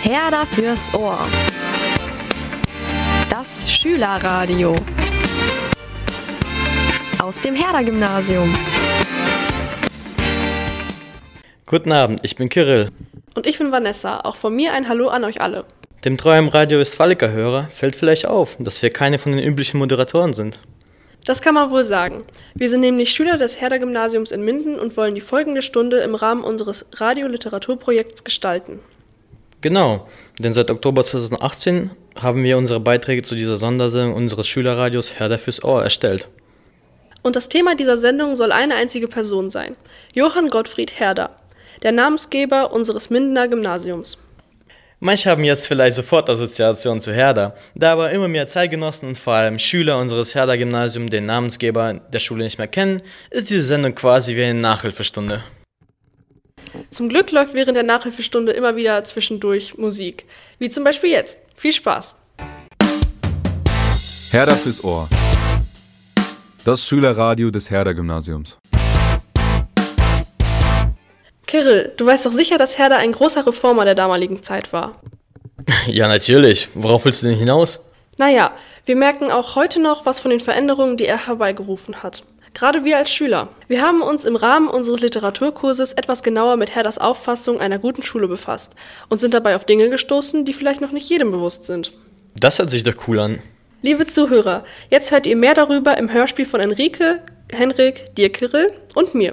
Herder fürs Ohr. Das Schülerradio. Aus dem Herder-Gymnasium. Guten Abend, ich bin Kirill. Und ich bin Vanessa. Auch von mir ein Hallo an euch alle. Dem treuen Radio Westfalica-Hörer fällt vielleicht auf, dass wir keine von den üblichen Moderatoren sind. Das kann man wohl sagen. Wir sind nämlich Schüler des Herder-Gymnasiums in Minden und wollen die folgende Stunde im Rahmen unseres Radio-Literaturprojekts gestalten. Genau, denn seit Oktober 2018 haben wir unsere Beiträge zu dieser Sondersendung unseres Schülerradios Herder fürs Ohr erstellt. Und das Thema dieser Sendung soll eine einzige Person sein: Johann Gottfried Herder, der Namensgeber unseres Mindener Gymnasiums. Manche haben jetzt vielleicht sofort Assoziationen zu Herder, da aber immer mehr Zeitgenossen und vor allem Schüler unseres Herder-Gymnasiums den Namensgeber der Schule nicht mehr kennen, ist diese Sendung quasi wie eine Nachhilfestunde. Zum Glück läuft während der Nachhilfestunde immer wieder zwischendurch Musik, wie zum Beispiel jetzt. Viel Spaß! Herder fürs Ohr. Das Schülerradio des Herder-Gymnasiums. Kirill, du weißt doch sicher, dass Herder ein großer Reformer der damaligen Zeit war. Ja, natürlich. Worauf willst du denn hinaus? Naja, wir merken auch heute noch was von den Veränderungen, die er herbeigerufen hat. Gerade wir als Schüler. Wir haben uns im Rahmen unseres Literaturkurses etwas genauer mit Herders Auffassung einer guten Schule befasst und sind dabei auf Dinge gestoßen, die vielleicht noch nicht jedem bewusst sind. Das hört sich doch cool an. Liebe Zuhörer, jetzt hört ihr mehr darüber im Hörspiel von Enrique, Henrik, dir Kirill und mir.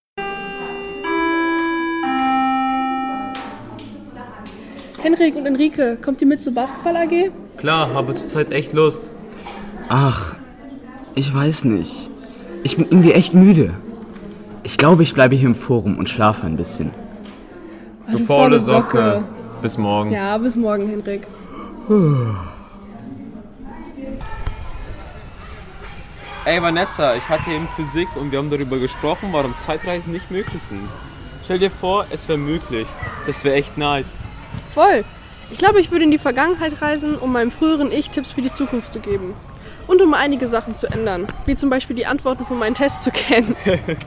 Henrik und Enrique, kommt ihr mit zur Basketball AG? Klar, habe zurzeit echt Lust. Ach, ich weiß nicht. Ich bin irgendwie echt müde. Ich glaube, ich bleibe hier im Forum und schlafe ein bisschen. Du faule Socke. Bis morgen. Ja, bis morgen, Henrik. Ey Vanessa, ich hatte eben Physik und wir haben darüber gesprochen, warum Zeitreisen nicht möglich sind. Stell dir vor, es wäre möglich. Das wäre echt nice. Voll. Ich glaube, ich würde in die Vergangenheit reisen, um meinem früheren Ich Tipps für die Zukunft zu geben. Und um einige Sachen zu ändern, wie zum Beispiel die Antworten von meinen Tests zu kennen.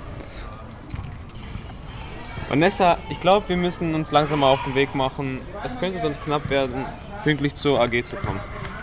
Vanessa, ich glaube, wir müssen uns langsam mal auf den Weg machen. Es könnte sonst knapp werden, pünktlich zur AG zu kommen.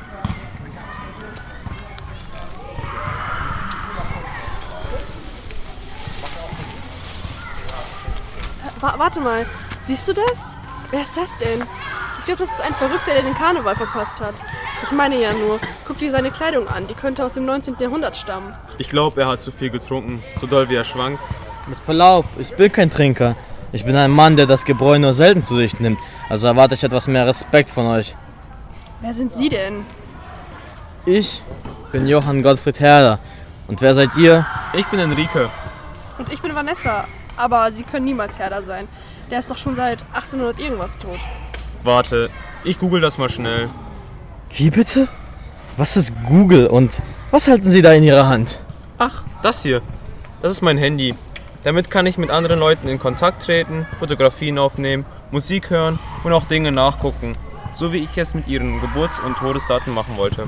Warte mal, siehst du das? Wer ist das denn? Ich glaube, das ist ein Verrückter, der den Karneval verpasst hat. Ich meine ja nur, guck dir seine Kleidung an, die könnte aus dem 19. Jahrhundert stammen. Ich glaube, er hat zu viel getrunken, so doll wie er schwankt. Mit Verlaub, ich bin kein Trinker. Ich bin ein Mann, der das Gebräu nur selten zu sich nimmt. Also erwarte ich etwas mehr Respekt von euch. Wer sind Sie denn? Ich bin Johann Gottfried Herder. Und wer seid ihr? Ich bin Enrique. Und ich bin Vanessa. Aber Sie können niemals Herder sein. Der ist doch schon seit 1800 irgendwas tot. Warte, ich google das mal schnell. Wie bitte? Was ist Google und was halten Sie da in Ihrer Hand? Ach, das hier. Das ist mein Handy. Damit kann ich mit anderen Leuten in Kontakt treten, Fotografien aufnehmen, Musik hören und auch Dinge nachgucken. So wie ich es mit ihren Geburts- und Todesdaten machen wollte.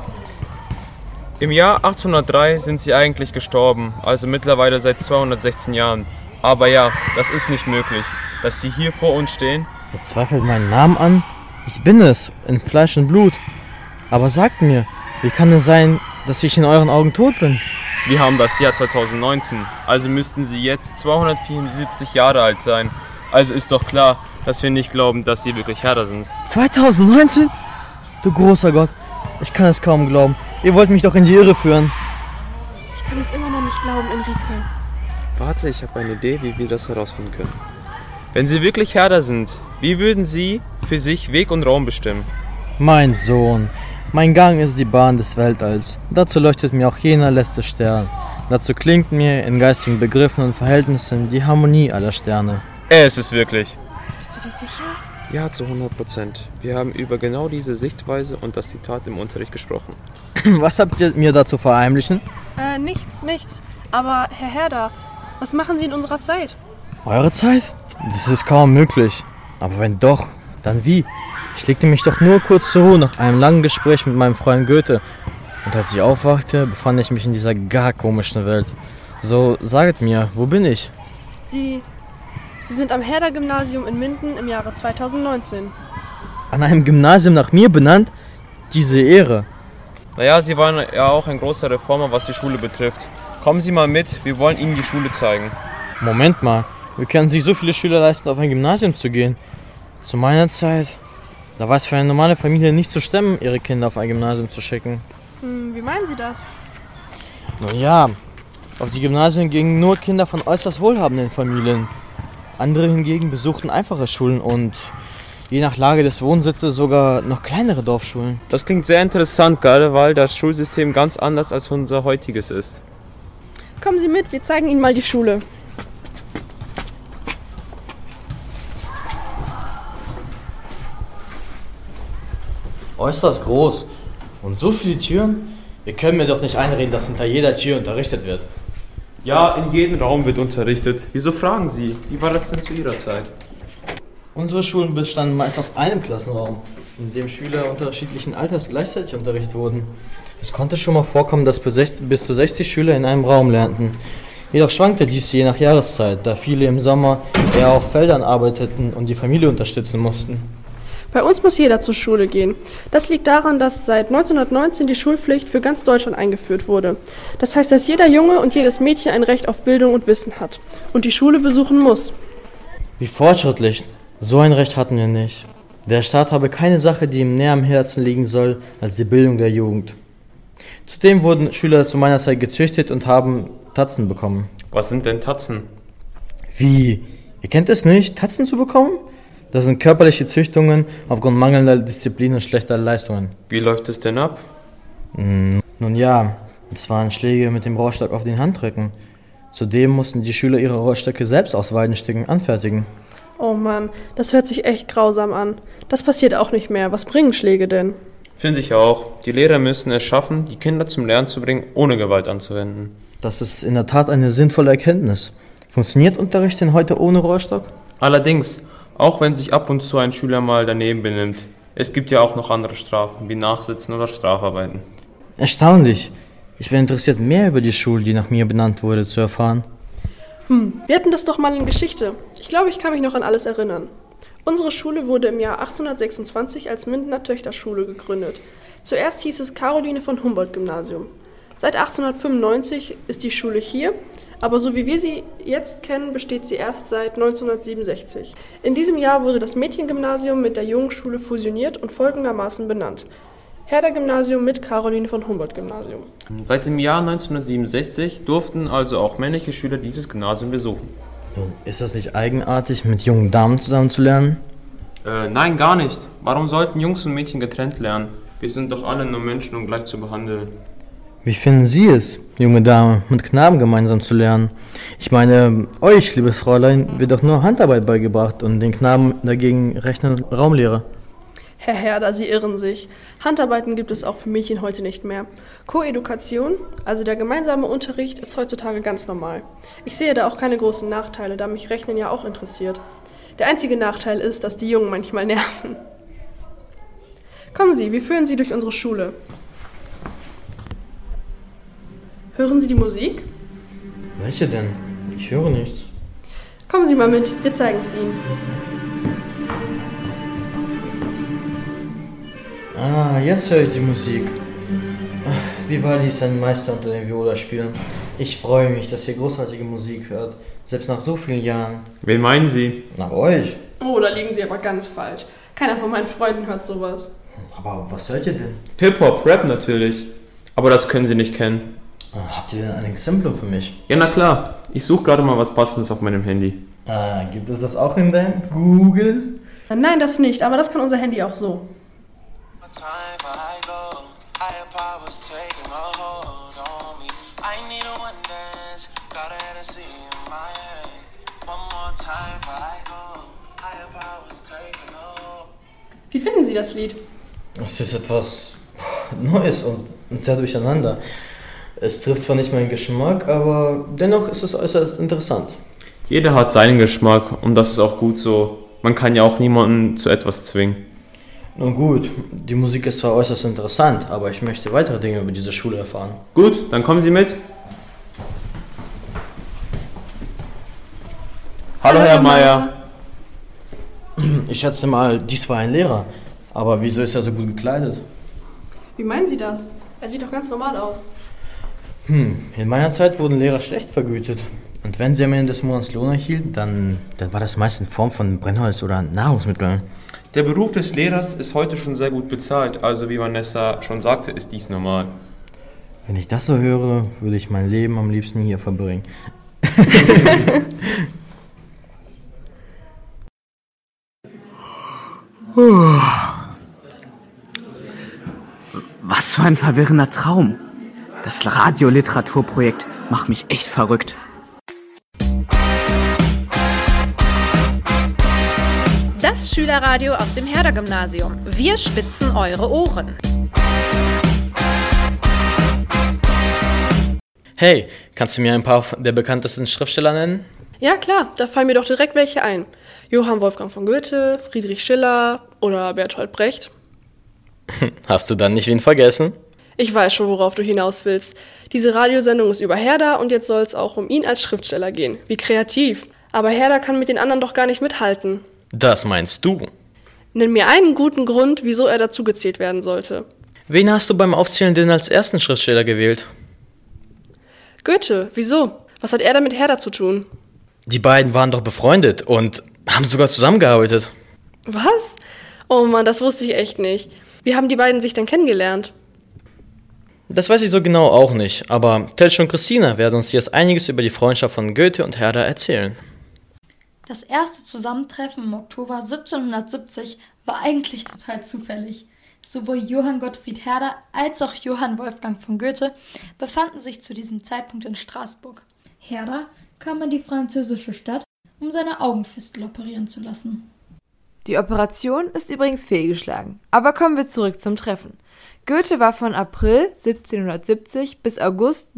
Im Jahr 1803 sind sie eigentlich gestorben, also mittlerweile seit 216 Jahren. Aber ja, das ist nicht möglich, dass sie hier vor uns stehen. Ihr zweifelt meinen Namen an? Ich bin es, in Fleisch und Blut. Aber sagt mir, wie kann es sein, dass ich in euren Augen tot bin? Wir haben das Jahr 2019, also müssten sie jetzt 274 Jahre alt sein. Also ist doch klar, dass wir nicht glauben, dass sie wirklich Herder sind. 2019? Du großer Gott, ich kann es kaum glauben. Ihr wollt mich doch in die Irre führen. Ich kann es immer noch nicht glauben, Enrique. Warte, ich habe eine Idee, wie wir das herausfinden können. Wenn Sie wirklich Herder sind, wie würden Sie für sich Weg und Raum bestimmen? Mein Sohn, mein Gang ist die Bahn des Weltalls. Dazu leuchtet mir auch jener letzte Stern. Dazu klingt mir in geistigen Begriffen und Verhältnissen die Harmonie aller Sterne. Er ist es wirklich. Bist du dir sicher? Ja, zu 100%. Wir haben über genau diese Sichtweise und das Zitat im Unterricht gesprochen. Was habt ihr mir dazu verheimlichen? Nichts. Aber Herr Herder, was machen Sie in unserer Zeit? Eure Zeit? Das ist kaum möglich. Aber wenn doch, dann wie? Ich legte mich doch nur kurz zur Ruhe nach einem langen Gespräch mit meinem Freund Goethe. Und als ich aufwachte, befand ich mich in dieser gar komischen Welt. So, saget mir, wo bin ich? Sie sind am Herder-Gymnasium in Minden im Jahre 2019. An einem Gymnasium nach mir benannt? Diese Ehre. Naja, Sie waren ja auch ein großer Reformer, was die Schule betrifft. Kommen Sie mal mit, wir wollen Ihnen die Schule zeigen. Moment mal, wie können sich so viele Schüler leisten, auf ein Gymnasium zu gehen? Zu meiner Zeit, da war es für eine normale Familie nicht zu stemmen, ihre Kinder auf ein Gymnasium zu schicken. Wie meinen Sie das? Nun ja, auf die Gymnasien gingen nur Kinder von äußerst wohlhabenden Familien. Andere hingegen besuchten einfache Schulen und je nach Lage des Wohnsitzes sogar noch kleinere Dorfschulen. Das klingt sehr interessant, gerade weil das Schulsystem ganz anders als unser heutiges ist. Kommen Sie mit, wir zeigen Ihnen mal die Schule. Äußerst groß. Und so viele Türen? Wir können mir doch nicht einreden, dass hinter jeder Tür unterrichtet wird. Ja, in jedem Raum wird unterrichtet. Wieso fragen Sie? Wie war das denn zu Ihrer Zeit? Unsere Schulen bestanden meist aus einem Klassenraum, in dem Schüler unterschiedlichen Alters gleichzeitig unterrichtet wurden. Es konnte schon mal vorkommen, dass bis zu 60 Schüler in einem Raum lernten. Jedoch schwankte dies je nach Jahreszeit, da viele im Sommer eher auf Feldern arbeiteten und die Familie unterstützen mussten. Bei uns muss jeder zur Schule gehen. Das liegt daran, dass seit 1919 die Schulpflicht für ganz Deutschland eingeführt wurde. Das heißt, dass jeder Junge und jedes Mädchen ein Recht auf Bildung und Wissen hat und die Schule besuchen muss. Wie fortschrittlich. So ein Recht hatten wir nicht. Der Staat habe keine Sache, die ihm näher am Herzen liegen soll, als die Bildung der Jugend. Zudem wurden Schüler zu meiner Zeit gezüchtet und haben Tatzen bekommen. Was sind denn Tatzen? Wie? Ihr kennt es nicht, Tatzen zu bekommen? Das sind körperliche Züchtungen aufgrund mangelnder Disziplin und schlechter Leistungen. Wie läuft es denn ab? Nun ja, es waren Schläge mit dem Rohrstock auf den Handrücken. Zudem mussten die Schüler ihre Rohrstöcke selbst aus Weidenstücken anfertigen. Oh Mann, das hört sich echt grausam an. Das passiert auch nicht mehr. Was bringen Schläge denn? Finde ich auch. Die Lehrer müssen es schaffen, die Kinder zum Lernen zu bringen, ohne Gewalt anzuwenden. Das ist in der Tat eine sinnvolle Erkenntnis. Funktioniert Unterricht denn heute ohne Rohrstock? Allerdings, auch wenn sich ab und zu ein Schüler mal daneben benimmt, es gibt ja auch noch andere Strafen, wie Nachsitzen oder Strafarbeiten. Erstaunlich. Ich wäre interessiert, mehr über die Schule, die nach mir benannt wurde, zu erfahren. Wir hatten das doch mal in Geschichte. Ich glaube, ich kann mich noch an alles erinnern. Unsere Schule wurde im Jahr 1826 als Mindener Töchterschule gegründet. Zuerst hieß es Caroline von Humboldt-Gymnasium. Seit 1895 ist die Schule hier, aber so wie wir sie jetzt kennen, besteht sie erst seit 1967. In diesem Jahr wurde das Mädchengymnasium mit der Jungschule fusioniert und folgendermaßen benannt: Herder-Gymnasium mit Caroline von Humboldt-Gymnasium. Seit dem Jahr 1967 durften also auch männliche Schüler dieses Gymnasium besuchen. Nun, ist das nicht eigenartig, mit jungen Damen zusammen zu lernen? Nein, gar nicht. Warum sollten Jungs und Mädchen getrennt lernen? Wir sind doch alle nur Menschen, um gleich zu behandeln. Wie finden Sie es, junge Dame, mit Knaben gemeinsam zu lernen? Ich meine, euch, liebes Fräulein, wird doch nur Handarbeit beigebracht und den Knaben dagegen Rechnen und Raumlehre. Herr Herder, Sie irren sich. Handarbeiten gibt es auch für Mädchen heute nicht mehr. Koedukation, also der gemeinsame Unterricht, ist heutzutage ganz normal. Ich sehe da auch keine großen Nachteile, da mich Rechnen ja auch interessiert. Der einzige Nachteil ist, dass die Jungen manchmal nerven. Kommen Sie, wir führen Sie durch unsere Schule. Hören Sie die Musik? Welche denn? Ich höre nichts. Kommen Sie mal mit, wir zeigen es Ihnen. Ah, jetzt höre ich die Musik. Ach, Vivaldi ist ein Meister unter den Viola-Spielern. Ich freue mich, dass ihr großartige Musik hört, selbst nach so vielen Jahren. Wen meinen Sie? Nach euch. Oh, da liegen Sie aber ganz falsch. Keiner von meinen Freunden hört sowas. Aber was hört ihr denn? Hip-Hop, Rap natürlich. Aber das können Sie nicht kennen. Habt ihr denn ein Exemplar für mich? Ja, na klar. Ich suche gerade mal was Passendes auf meinem Handy. Gibt es das auch in deinem Google? Nein, das nicht, aber das kann unser Handy auch so. Wie finden Sie das Lied? Es ist etwas Neues und sehr durcheinander. Es trifft zwar nicht meinen Geschmack, aber dennoch ist es äußerst interessant. Jeder hat seinen Geschmack und das ist auch gut so. Man kann ja auch niemanden zu etwas zwingen. Nun gut, die Musik ist zwar äußerst interessant, aber ich möchte weitere Dinge über diese Schule erfahren. Gut, dann kommen Sie mit. Hallo Herr Meier. Ich schätze mal, dies war ein Lehrer. Aber wieso ist er so gut gekleidet? Wie meinen Sie das? Er sieht doch ganz normal aus. In meiner Zeit wurden Lehrer schlecht vergütet. Und wenn sie am Ende des Monats Lohn erhielten, dann war das meist in Form von Brennholz oder Nahrungsmitteln. Der Beruf des Lehrers ist heute schon sehr gut bezahlt, also wie Vanessa schon sagte, ist dies normal. Wenn ich das so höre, würde ich mein Leben am liebsten hier verbringen. Was für ein verwirrender Traum. Das Radioliteraturprojekt macht mich echt verrückt. Das Schülerradio aus dem Herder-Gymnasium. Wir spitzen eure Ohren. Hey, kannst du mir ein paar der bekanntesten Schriftsteller nennen? Ja klar, da fallen mir doch direkt welche ein. Johann Wolfgang von Goethe, Friedrich Schiller oder Bertolt Brecht. Hast du dann nicht wen vergessen? Ich weiß schon, worauf du hinaus willst. Diese Radiosendung ist über Herder und jetzt soll es auch um ihn als Schriftsteller gehen. Wie kreativ. Aber Herder kann mit den anderen doch gar nicht mithalten. Das meinst du? Nenn mir einen guten Grund, wieso er dazugezählt werden sollte. Wen hast du beim Aufzählen denn als ersten Schriftsteller gewählt? Goethe, wieso? Was hat er denn mit Herder zu tun? Die beiden waren doch befreundet und haben sogar zusammengearbeitet. Was? Oh Mann, das wusste ich echt nicht. Wie haben die beiden sich denn kennengelernt? Das weiß ich so genau auch nicht, aber Telsch und Christina werden uns jetzt einiges über die Freundschaft von Goethe und Herder erzählen. Das erste Zusammentreffen im Oktober 1770 war eigentlich total zufällig. Sowohl Johann Gottfried Herder als auch Johann Wolfgang von Goethe befanden sich zu diesem Zeitpunkt in Straßburg. Herder kam in die französische Stadt, um seine Augenfistel operieren zu lassen. Die Operation ist übrigens fehlgeschlagen. Aber kommen wir zurück zum Treffen. Goethe war von April 1770 bis August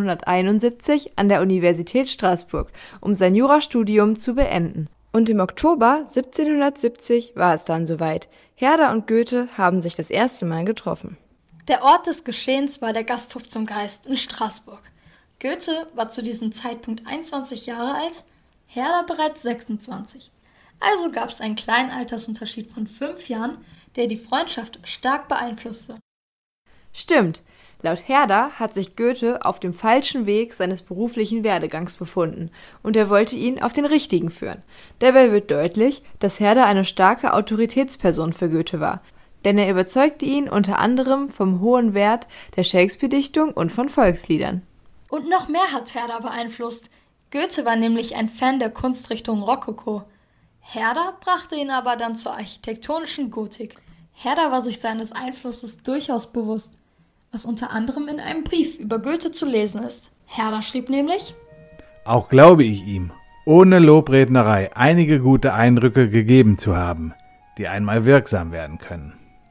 1771 an der Universität Straßburg, um sein Jurastudium zu beenden. Und im Oktober 1770 war es dann soweit. Herder und Goethe haben sich das erste Mal getroffen. Der Ort des Geschehens war der Gasthof zum Geist in Straßburg. Goethe war zu diesem Zeitpunkt 21 Jahre alt, Herder bereits 26. Also gab es einen kleinen Altersunterschied von 5 Jahren, der die Freundschaft stark beeinflusste. Stimmt. Laut Herder hat sich Goethe auf dem falschen Weg seines beruflichen Werdegangs befunden und er wollte ihn auf den richtigen führen. Dabei wird deutlich, dass Herder eine starke Autoritätsperson für Goethe war, denn er überzeugte ihn unter anderem vom hohen Wert der Shakespeare-Dichtung und von Volksliedern. Und noch mehr hat Herder beeinflusst. Goethe war nämlich ein Fan der Kunstrichtung Rokoko. Herder brachte ihn aber dann zur architektonischen Gotik. Herder war sich seines Einflusses durchaus bewusst, was unter anderem in einem Brief über Goethe zu lesen ist. Herder schrieb nämlich: Auch glaube ich ihm, ohne Lobrednerei einige gute Eindrücke gegeben zu haben, die einmal wirksam werden können.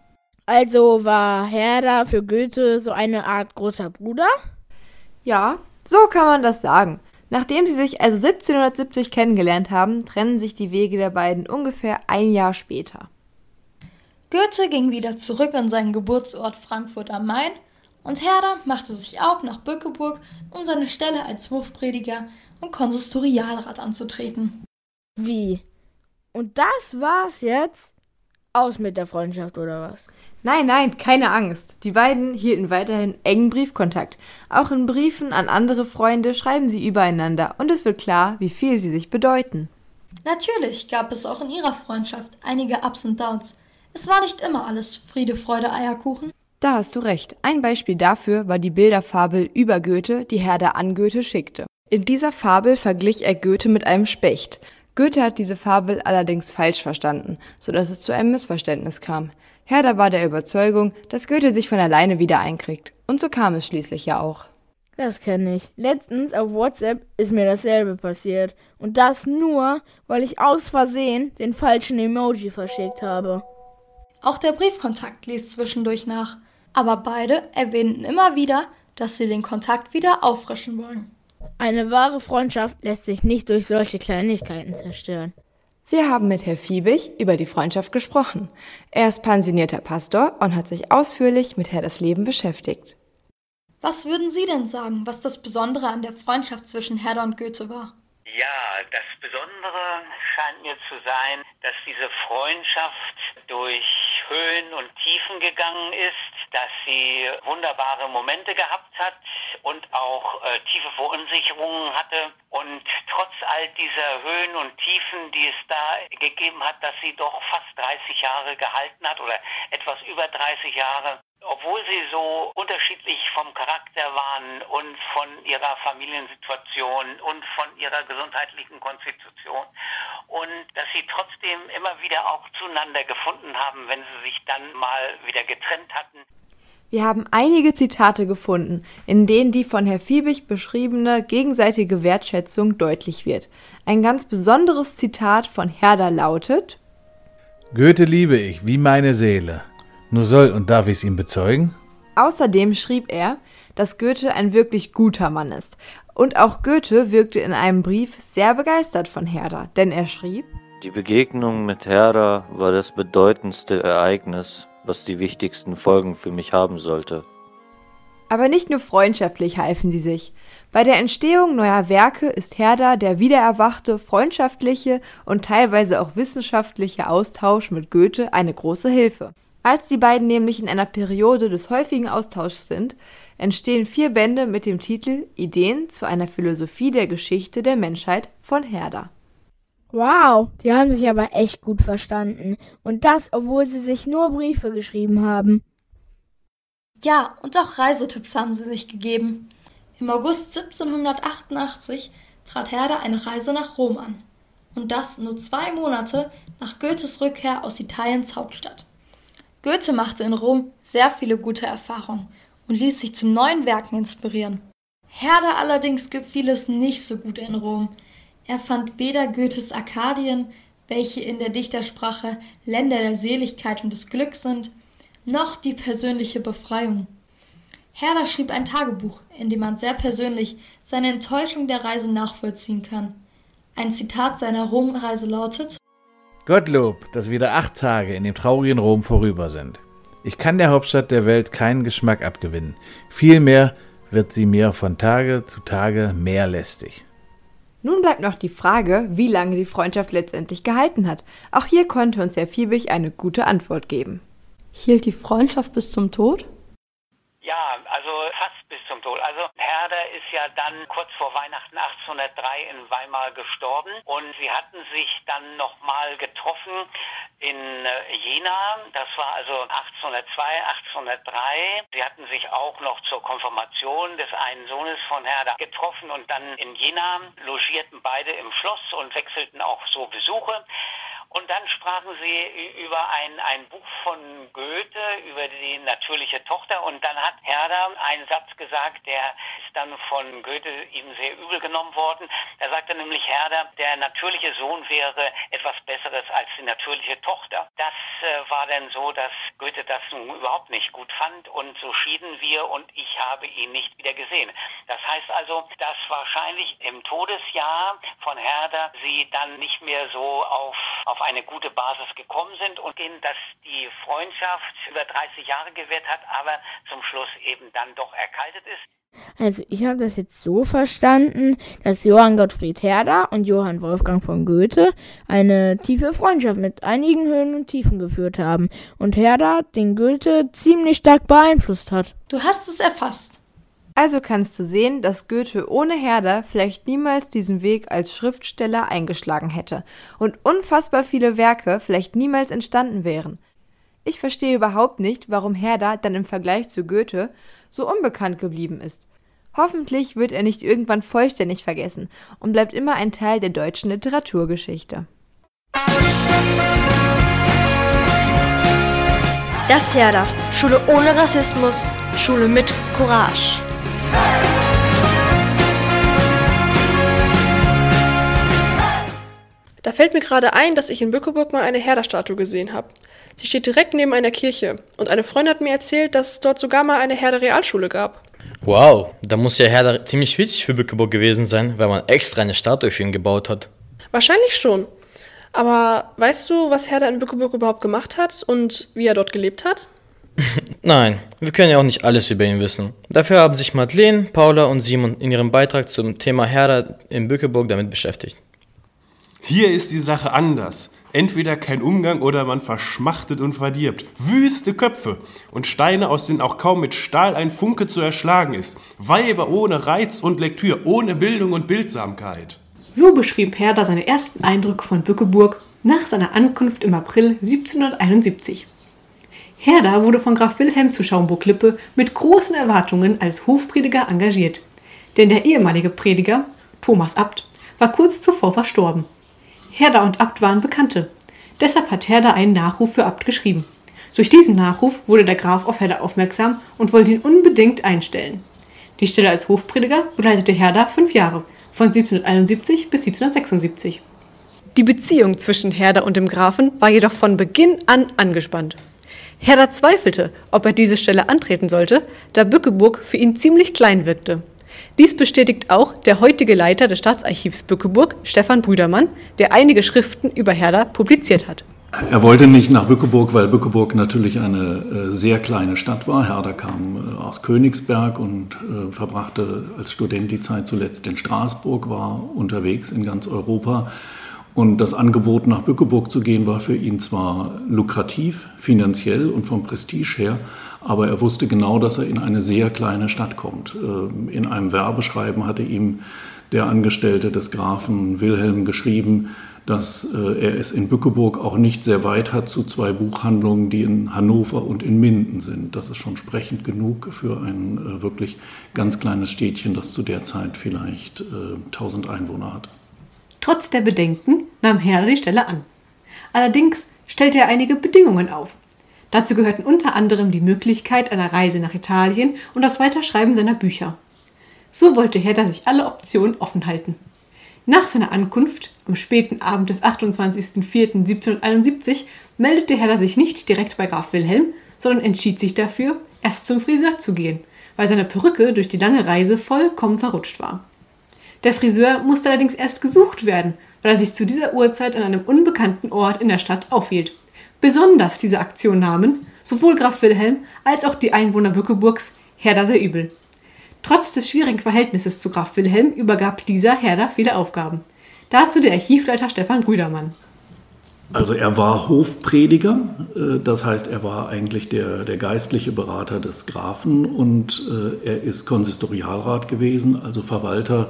Also war Herder für Goethe so eine Art großer Bruder? Ja, so kann man das sagen. Nachdem sie sich also 1770 kennengelernt haben, trennen sich die Wege der beiden ungefähr ein Jahr später. Goethe ging wieder zurück an seinen Geburtsort Frankfurt am Main und Herder machte sich auf nach Bückeburg, um seine Stelle als Hofprediger und Konsistorialrat anzutreten. Wie? Und das war's jetzt? Aus mit der Freundschaft oder was? Nein, keine Angst. Die beiden hielten weiterhin engen Briefkontakt. Auch in Briefen an andere Freunde schreiben sie übereinander und es wird klar, wie viel sie sich bedeuten. Natürlich gab es auch in ihrer Freundschaft einige Ups und Downs. Es war nicht immer alles Friede, Freude, Eierkuchen. Da hast du recht. Ein Beispiel dafür war die Bilderfabel über Goethe, die Herder an Goethe schickte. In dieser Fabel verglich er Goethe mit einem Specht. Goethe hat diese Fabel allerdings falsch verstanden, sodass es zu einem Missverständnis kam. Herder war der Überzeugung, dass Goethe sich von alleine wieder einkriegt. Und so kam es schließlich ja auch. Das kenne ich. Letztens auf WhatsApp ist mir dasselbe passiert. Und das nur, weil ich aus Versehen den falschen Emoji verschickt habe. Auch der Briefkontakt ließ zwischendurch nach. Aber beide erwähnten immer wieder, dass sie den Kontakt wieder auffrischen wollen. Eine wahre Freundschaft lässt sich nicht durch solche Kleinigkeiten zerstören. Wir haben mit Herr Fiebig über die Freundschaft gesprochen. Er ist pensionierter Pastor und hat sich ausführlich mit Herders Leben beschäftigt. Was würden Sie denn sagen, was das Besondere an der Freundschaft zwischen Herder und Goethe war? Ja, das Besondere scheint mir zu sein, dass diese Freundschaft durch Höhen und Tiefen gegangen ist, dass sie wunderbare Momente gehabt hat und auch tiefe Verunsicherungen hatte. Und trotz all dieser Höhen und Tiefen, die es da gegeben hat, dass sie doch fast 30 Jahre gehalten hat oder etwas über 30 Jahre. Obwohl sie so unterschiedlich vom Charakter waren und von ihrer Familiensituation und von ihrer gesundheitlichen Konstitution und dass sie trotzdem immer wieder auch zueinander gefunden haben, wenn sie sich dann mal wieder getrennt hatten. Wir haben einige Zitate gefunden, in denen die von Herr Fiebig beschriebene gegenseitige Wertschätzung deutlich wird. Ein ganz besonderes Zitat von Herder lautet: Goethe liebe ich wie meine Seele. Nur soll und darf ich es ihm bezeugen? Außerdem schrieb er, dass Goethe ein wirklich guter Mann ist. Und auch Goethe wirkte in einem Brief sehr begeistert von Herder, denn er schrieb: Die Begegnung mit Herder war das bedeutendste Ereignis, was die wichtigsten Folgen für mich haben sollte. Aber nicht nur freundschaftlich halfen sie sich. Bei der Entstehung neuer Werke ist Herder der wiedererwachte, freundschaftliche und teilweise auch wissenschaftliche Austausch mit Goethe eine große Hilfe. Als die beiden nämlich in einer Periode des häufigen Austauschs sind, entstehen 4 Bände mit dem Titel Ideen zu einer Philosophie der Geschichte der Menschheit von Herder. Wow, die haben sich aber echt gut verstanden. Und das, obwohl sie sich nur Briefe geschrieben haben. Ja, und auch Reisetipps haben sie sich gegeben. Im August 1788 trat Herder eine Reise nach Rom an. Und das nur 2 Monate nach Goethes Rückkehr aus Italiens Hauptstadt. Goethe machte in Rom sehr viele gute Erfahrungen und ließ sich zu neuen Werken inspirieren. Herder allerdings gefiel es nicht so gut in Rom. Er fand weder Goethes Arkadien, welche in der Dichtersprache Länder der Seligkeit und des Glücks sind, noch die persönliche Befreiung. Herder schrieb ein Tagebuch, in dem man sehr persönlich seine Enttäuschung der Reise nachvollziehen kann. Ein Zitat seiner Romreise lautet: Gottlob, dass wieder 8 Tage in dem traurigen Rom vorüber sind. Ich kann der Hauptstadt der Welt keinen Geschmack abgewinnen. Vielmehr wird sie mir von Tage zu Tage mehr lästig. Nun bleibt noch die Frage, wie lange die Freundschaft letztendlich gehalten hat. Auch hier konnte uns Herr Fiebig eine gute Antwort geben. Hielt die Freundschaft bis zum Tod? Ja, also fast bis zum Tod. Also Herder ist ja dann kurz vor Weihnachten 1803 in Weimar gestorben und sie hatten sich dann nochmal getroffen in Jena. Das war also 1802, 1803. Sie hatten sich auch noch zur Konfirmation des einen Sohnes von Herder getroffen und dann in Jena logierten beide im Schloss und wechselten auch so Besuche. Und dann sprachen sie über ein Buch von Goethe, über die natürliche Tochter. Und dann hat Herder einen Satz gesagt, der ist dann von Goethe ihm sehr übel genommen worden. Da sagte nämlich Herder, der natürliche Sohn wäre etwas Besseres als die natürliche Tochter. Das war dann so, dass Goethe das nun überhaupt nicht gut fand. Und so schieden wir und ich habe ihn nicht wieder gesehen. Das heißt also, dass wahrscheinlich im Todesjahr von Herder sie dann nicht mehr so auf eine gute Basis gekommen sind und denen, dass die Freundschaft über 30 Jahre gewährt hat, aber zum Schluss eben dann doch erkaltet ist. Also ich habe das jetzt so verstanden, dass Johann Gottfried Herder und Johann Wolfgang von Goethe eine tiefe Freundschaft mit einigen Höhen und Tiefen geführt haben und Herder den Goethe ziemlich stark beeinflusst hat. Du hast es erfasst. Also kannst du sehen, dass Goethe ohne Herder vielleicht niemals diesen Weg als Schriftsteller eingeschlagen hätte und unfassbar viele Werke vielleicht niemals entstanden wären. Ich verstehe überhaupt nicht, warum Herder dann im Vergleich zu Goethe so unbekannt geblieben ist. Hoffentlich wird er nicht irgendwann vollständig vergessen und bleibt immer ein Teil der deutschen Literaturgeschichte. Das Herder. Schule ohne Rassismus. Schule mit Courage. Da fällt mir gerade ein, dass ich in Bückeburg mal eine Herder-Statue gesehen habe. Sie steht direkt neben einer Kirche und eine Freundin hat mir erzählt, dass es dort sogar mal eine Herder-Realschule gab. Wow, da muss ja Herder ziemlich wichtig für Bückeburg gewesen sein, weil man extra eine Statue für ihn gebaut hat. Wahrscheinlich schon. Aber weißt du, was Herder in Bückeburg überhaupt gemacht hat und wie er dort gelebt hat? Nein, wir können ja auch nicht alles über ihn wissen. Dafür haben sich Madeleine, Paula und Simon in ihrem Beitrag zum Thema Herder in Bückeburg damit beschäftigt. Hier ist die Sache anders. entweder kein Umgang oder man verschmachtet und verdirbt. Wüste Köpfe und Steine, aus denen auch kaum mit Stahl ein Funke zu erschlagen ist. Weiber ohne Reiz und Lektür, ohne Bildung und Bildsamkeit. So beschrieb Herder seine ersten Eindrücke von Bückeburg nach seiner Ankunft im April 1771. Herder wurde von Graf Wilhelm zu Schaumburg-Lippe mit großen Erwartungen als Hofprediger engagiert, denn der ehemalige Prediger, Thomas Abt, war kurz zuvor verstorben. Herder und Abt waren Bekannte, deshalb hat Herder einen Nachruf für Abt geschrieben. Durch diesen Nachruf wurde der Graf auf Herder aufmerksam und wollte ihn unbedingt einstellen. Die Stelle als Hofprediger begleitete Herder 5 Jahre, von 1771 bis 1776. Die Beziehung zwischen Herder und dem Grafen war jedoch von Beginn an angespannt. Herder zweifelte, ob er diese Stelle antreten sollte, da Bückeburg für ihn ziemlich klein wirkte. Dies bestätigt auch der heutige Leiter des Staatsarchivs Bückeburg, Stefan Brüdermann, der einige Schriften über Herder publiziert hat. Er wollte nicht nach Bückeburg, weil Bückeburg natürlich eine sehr kleine Stadt war. Herder kam aus Königsberg und verbrachte als Student die Zeit zuletzt in Straßburg, war unterwegs in ganz Europa. Und das Angebot, nach Bückeburg zu gehen, war für ihn zwar lukrativ, finanziell und vom Prestige her, aber er wusste genau, dass er in eine sehr kleine Stadt kommt. In einem Werbeschreiben hatte ihm der Angestellte des Grafen Wilhelm geschrieben, dass er es in Bückeburg auch nicht sehr weit hat zu 2 Buchhandlungen, die in Hannover und in Minden sind. Das ist schon sprechend genug für ein wirklich ganz kleines Städtchen, das zu der Zeit vielleicht 1000 Einwohner hatte. Trotz der Bedenken nahm Herder die Stelle an. Allerdings stellte er einige Bedingungen auf. Dazu gehörten unter anderem die Möglichkeit einer Reise nach Italien und das Weiterschreiben seiner Bücher. So wollte Herder sich alle Optionen offen halten. Nach seiner Ankunft, am späten Abend des 28.04.1771, meldete Herder sich nicht direkt bei Graf Wilhelm, sondern entschied sich dafür, erst zum Friseur zu gehen, weil seine Perücke durch die lange Reise vollkommen verrutscht war. Der Friseur musste allerdings erst gesucht werden, weil er sich zu dieser Uhrzeit an einem unbekannten Ort in der Stadt aufhielt. Besonders diese Aktion nahmen sowohl Graf Wilhelm als auch die Einwohner Bückeburgs Herder sehr übel. Trotz des schwierigen Verhältnisses zu Graf Wilhelm übergab dieser Herder viele Aufgaben. Dazu der Archivleiter Stefan Brüdermann. Also er war Hofprediger, das heißt, er war eigentlich der geistliche Berater des Grafen und er ist Konsistorialrat gewesen, also Verwalter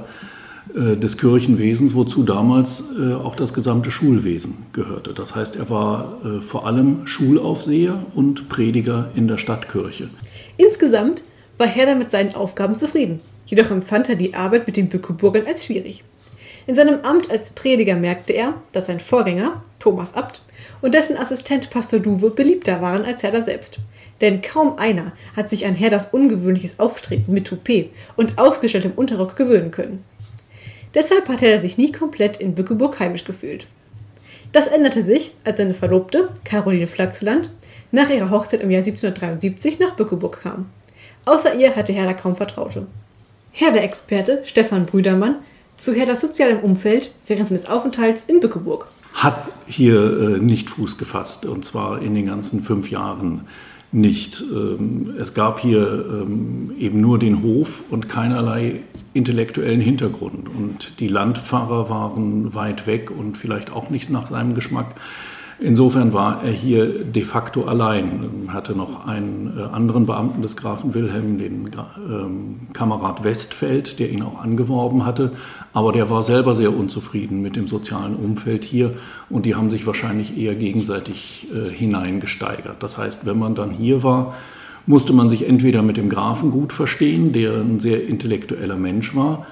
des Kirchenwesens, wozu damals auch das gesamte Schulwesen gehörte. Das heißt, er war vor allem Schulaufseher und Prediger in der Stadtkirche. Insgesamt war Herder mit seinen Aufgaben zufrieden, jedoch empfand er die Arbeit mit den Bückeburgern als schwierig. In seinem Amt als Prediger merkte er, dass sein Vorgänger, Thomas Abt, und dessen Assistent Pastor Duwe beliebter waren als Herder selbst. Denn kaum einer hat sich an Herders ungewöhnliches Auftreten mit Toupet und ausgestelltem Unterrock gewöhnen können. Deshalb hat Herder sich nie komplett in Bückeburg heimisch gefühlt. Das änderte sich, als seine Verlobte, Caroline Flachsland, nach ihrer Hochzeit im Jahr 1773 nach Bückeburg kam. Außer ihr hatte Herder kaum Vertraute. Herder-Experte Stefan Brüdermann zu Herders sozialem Umfeld während seines Aufenthalts in Bückeburg. Hat hier nicht Fuß gefasst, und zwar in den ganzen 5 Jahren nicht. Es gab hier eben nur den Hof und keinerlei intellektuellen Hintergrund. Und die Landpfarrer waren weit weg und vielleicht auch nicht nach seinem Geschmack. Insofern war er hier de facto allein. Er hatte noch einen anderen Beamten des Grafen Wilhelm, den Kamerad Westfeld, der ihn auch angeworben hatte. Aber der war selber sehr unzufrieden mit dem sozialen Umfeld hier und die haben sich wahrscheinlich eher gegenseitig hineingesteigert. Das heißt, wenn man dann hier war, musste man sich entweder mit dem Grafen gut verstehen, der ein sehr intellektueller Mensch war,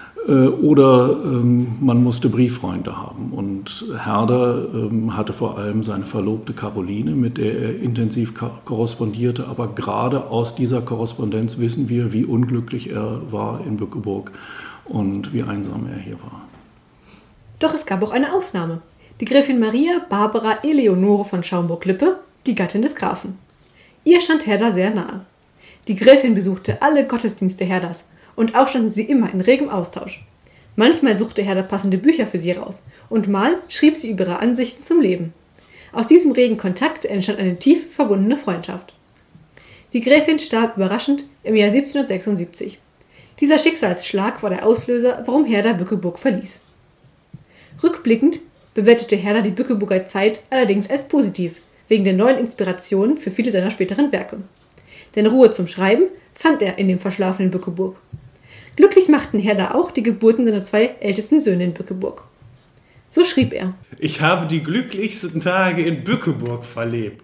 oder man musste Brieffreunde haben. Und Herder hatte vor allem seine Verlobte Caroline, mit der er intensiv korrespondierte. Aber gerade aus dieser Korrespondenz wissen wir, wie unglücklich er war in Bückeburg und wie einsam er hier war. Doch es gab auch eine Ausnahme. Die Gräfin Maria Barbara Eleonore von Schaumburg-Lippe, die Gattin des Grafen. Ihr stand Herder sehr nahe. Die Gräfin besuchte alle Gottesdienste Herders und auch standen sie immer in regem Austausch. Manchmal suchte Herder passende Bücher für sie raus und mal schrieb sie über ihre Ansichten zum Leben. Aus diesem regen Kontakt entstand eine tief verbundene Freundschaft. Die Gräfin starb überraschend im Jahr 1776. Dieser Schicksalsschlag war der Auslöser, warum Herder Bückeburg verließ. Rückblickend bewertete Herder die Bückeburger Zeit allerdings als positiv, wegen der neuen Inspirationen für viele seiner späteren Werke. Denn Ruhe zum Schreiben fand er in dem verschlafenen Bückeburg. Glücklich machten Herder auch die Geburten seiner 2 ältesten Söhne in Bückeburg. So schrieb er: Ich habe die glücklichsten Tage in Bückeburg verlebt.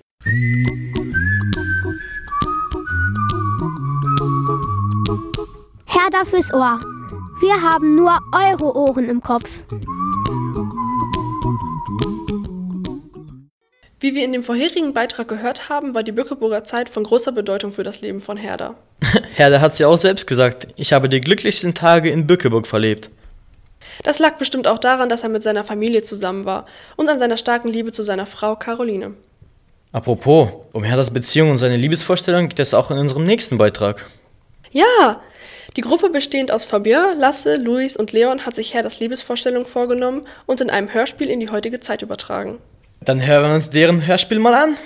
Herder fürs Ohr. Wir haben nur eure Ohren im Kopf. Wie wir in dem vorherigen Beitrag gehört haben, war die Bückeburger Zeit von großer Bedeutung für das Leben von Herder. Herder hat es ja auch selbst gesagt, ich habe die glücklichsten Tage in Bückeburg verlebt. Das lag bestimmt auch daran, dass er mit seiner Familie zusammen war und an seiner starken Liebe zu seiner Frau Caroline. Apropos, um Herders Beziehung und seine Liebesvorstellung geht es auch in unserem nächsten Beitrag. Ja! Die Gruppe bestehend aus Fabien, Lasse, Luis und Leon hat sich Herders Liebesvorstellung vorgenommen und in einem Hörspiel in die heutige Zeit übertragen. Dann hören wir uns deren Hörspiel mal an.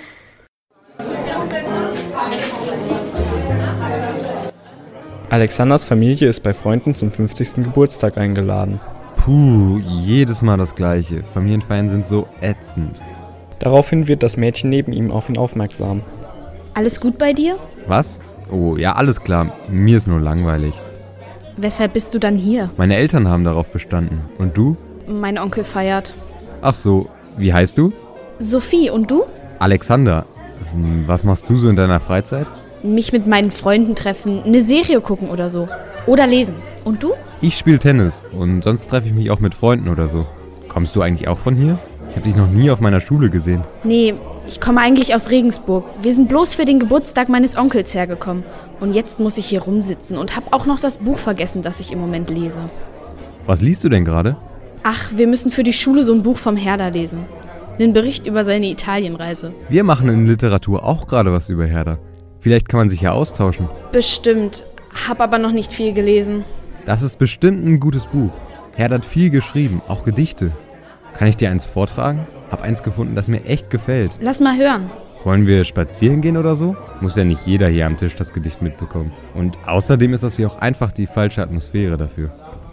Alexanders Familie ist bei Freunden zum 50. Geburtstag eingeladen. Puh, jedes Mal das Gleiche. Familienfeiern sind so ätzend. Daraufhin wird das Mädchen neben ihm auf ihn aufmerksam. Alles gut bei dir? Was? Oh, ja, alles klar. Mir ist nur langweilig. Weshalb bist du dann hier? Meine Eltern haben darauf bestanden. Und du? Mein Onkel feiert. Ach so, wie heißt du? Sophie, und du? Alexander. Was machst du so in deiner Freizeit? Mich mit meinen Freunden treffen, eine Serie gucken oder so. Oder lesen. Und du? Ich spiele Tennis und sonst treffe ich mich auch mit Freunden oder so. Kommst du eigentlich auch von hier? Ich habe dich noch nie auf meiner Schule gesehen. Nee, ich komme eigentlich aus Regensburg. Wir sind bloß für den Geburtstag meines Onkels hergekommen. Und jetzt muss ich hier rumsitzen und habe auch noch das Buch vergessen, das ich im Moment lese. Was liest du denn gerade? Ach, wir müssen für die Schule so ein Buch vom Herder lesen. Einen Bericht über seine Italienreise. Wir machen in Literatur auch gerade was über Herder. Vielleicht kann man sich ja austauschen. Bestimmt. Hab aber noch nicht viel gelesen. Das ist bestimmt ein gutes Buch. Herder hat viel geschrieben, auch Gedichte. Kann ich dir eins vortragen? Hab eins gefunden, das mir echt gefällt. Lass mal hören. Wollen wir spazieren gehen oder so? Muss ja nicht jeder hier am Tisch das Gedicht mitbekommen. Und außerdem ist das hier auch einfach die falsche Atmosphäre dafür.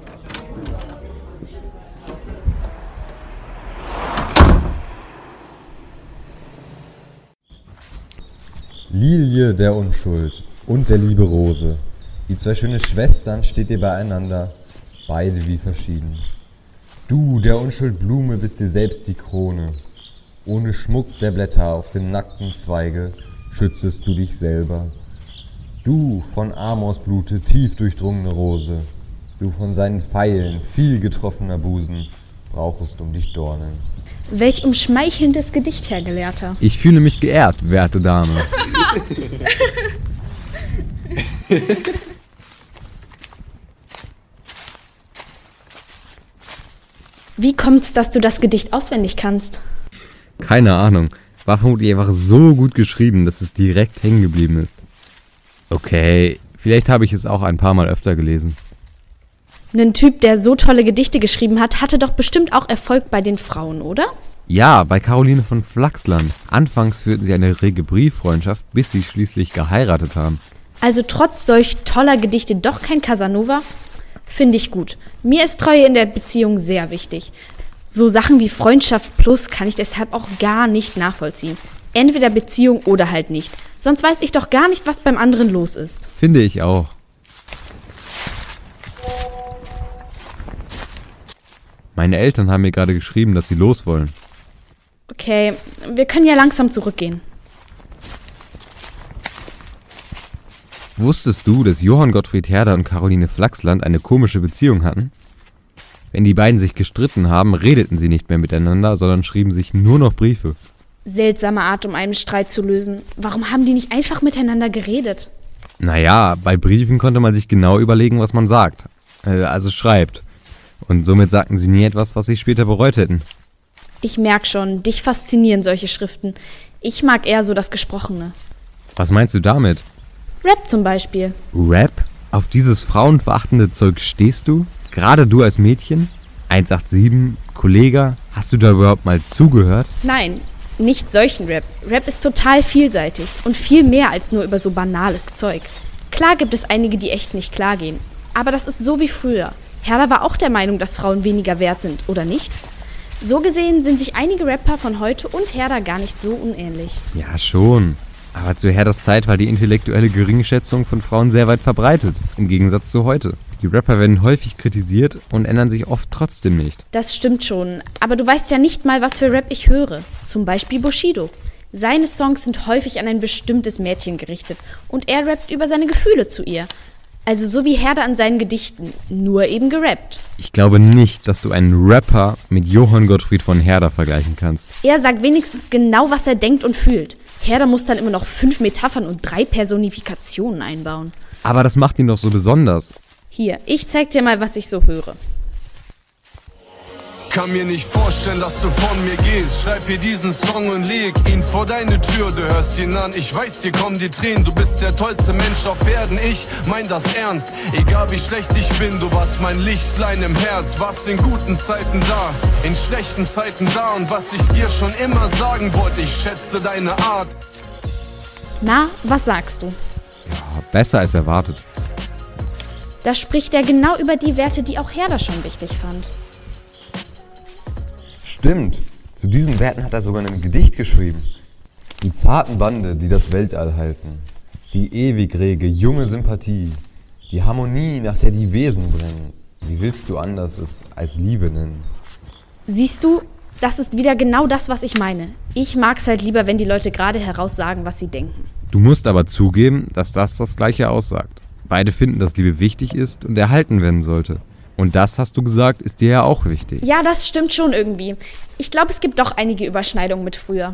Lilie der Unschuld und der liebe Rose. Die 2 schöne Schwestern steht ihr beieinander, beide wie verschieden. Du, der Unschuld Blume, bist dir selbst die Krone. Ohne Schmuck der Blätter auf dem nackten Zweige schützest du dich selber. Du, von Amors Blute tief durchdrungene Rose, du von seinen Pfeilen viel getroffener Busen, brauchest um dich Dornen. Welch umschmeichelndes Gedicht, Herr Gelehrter. Ich fühle mich geehrt, werte Dame. Wie kommt's, dass du das Gedicht auswendig kannst? Keine Ahnung. War vermutlich einfach so gut geschrieben, dass es direkt hängen geblieben ist. Okay, vielleicht habe ich es auch ein paar Mal öfter gelesen. Ein Typ, der so tolle Gedichte geschrieben hat, hatte doch bestimmt auch Erfolg bei den Frauen, oder? Ja, bei Caroline von Flachsland. Anfangs führten sie eine rege Brieffreundschaft, bis sie schließlich geheiratet haben. Also trotz solch toller Gedichte doch kein Casanova? Finde ich gut. Mir ist Treue in der Beziehung sehr wichtig. So Sachen wie Freundschaft plus kann ich deshalb auch gar nicht nachvollziehen. Entweder Beziehung oder halt nicht. Sonst weiß ich doch gar nicht, was beim anderen los ist. Finde ich auch. Meine Eltern haben mir gerade geschrieben, dass sie los wollen. Okay, wir können ja langsam zurückgehen. Wusstest du, dass Johann Gottfried Herder und Caroline Flachsland eine komische Beziehung hatten? Wenn die beiden sich gestritten haben, redeten sie nicht mehr miteinander, sondern schrieben sich nur noch Briefe. Seltsame Art, um einen Streit zu lösen. Warum haben die nicht einfach miteinander geredet? Naja, bei Briefen konnte man sich genau überlegen, was man sagt. Also schreibt. Und somit sagten sie nie etwas, was sie später bereut hätten. Ich merk schon, dich faszinieren solche Schriften. Ich mag eher so das Gesprochene. Was meinst du damit? Rap zum Beispiel. Rap? Auf dieses frauenverachtende Zeug stehst du? Gerade du als Mädchen? 187, Kollege, hast du da überhaupt mal zugehört? Nein, nicht solchen Rap. Rap ist total vielseitig und viel mehr als nur über so banales Zeug. Klar gibt es einige, die echt nicht klar gehen. Aber das ist so wie früher. Herder war auch der Meinung, dass Frauen weniger wert sind, oder nicht? So gesehen sind sich einige Rapper von heute und Herder gar nicht so unähnlich. Ja, schon. Aber zu Herders Zeit war die intellektuelle Geringschätzung von Frauen sehr weit verbreitet, im Gegensatz zu heute. Die Rapper werden häufig kritisiert und ändern sich oft trotzdem nicht. Das stimmt schon, aber du weißt ja nicht mal, was für Rap ich höre. Zum Beispiel Bushido. Seine Songs sind häufig an ein bestimmtes Mädchen gerichtet und er rappt über seine Gefühle zu ihr. Also so wie Herder an seinen Gedichten, nur eben gerappt. Ich glaube nicht, dass du einen Rapper mit Johann Gottfried von Herder vergleichen kannst. Er sagt wenigstens genau, was er denkt und fühlt. Herder muss dann immer noch 5 Metaphern und 3 Personifikationen einbauen. Aber das macht ihn doch so besonders. Hier, ich zeig dir mal, was ich so höre. Kann mir nicht vorstellen, dass du von mir gehst. Schreib hier diesen Song und leg ihn vor deine Tür. Du hörst ihn an, ich weiß, hier kommen die Tränen. Du bist der tollste Mensch auf Erden, ich mein das ernst. Egal wie schlecht ich bin, du warst mein Lichtlein im Herz. Warst in guten Zeiten da, in schlechten Zeiten da. Und was ich dir schon immer sagen wollte, ich schätze deine Art. Na, was sagst du? Ja, besser als erwartet. Da spricht er genau über die Werte, die auch Herder schon wichtig fand. Stimmt, zu diesen Werten hat er sogar ein Gedicht geschrieben. Die zarten Bande, die das Weltall halten. Die ewig rege, junge Sympathie. Die Harmonie, nach der die Wesen brennen. Wie willst du anders es als Liebe nennen? Siehst du, das ist wieder genau das, was ich meine. Ich mag's halt lieber, wenn die Leute gerade heraus sagen, was sie denken. Du musst aber zugeben, dass das Gleiche aussagt. Beide finden, dass Liebe wichtig ist und erhalten werden sollte. Und das, hast du gesagt, ist dir ja auch wichtig. Ja, das stimmt schon irgendwie. Ich glaube, es gibt doch einige Überschneidungen mit früher.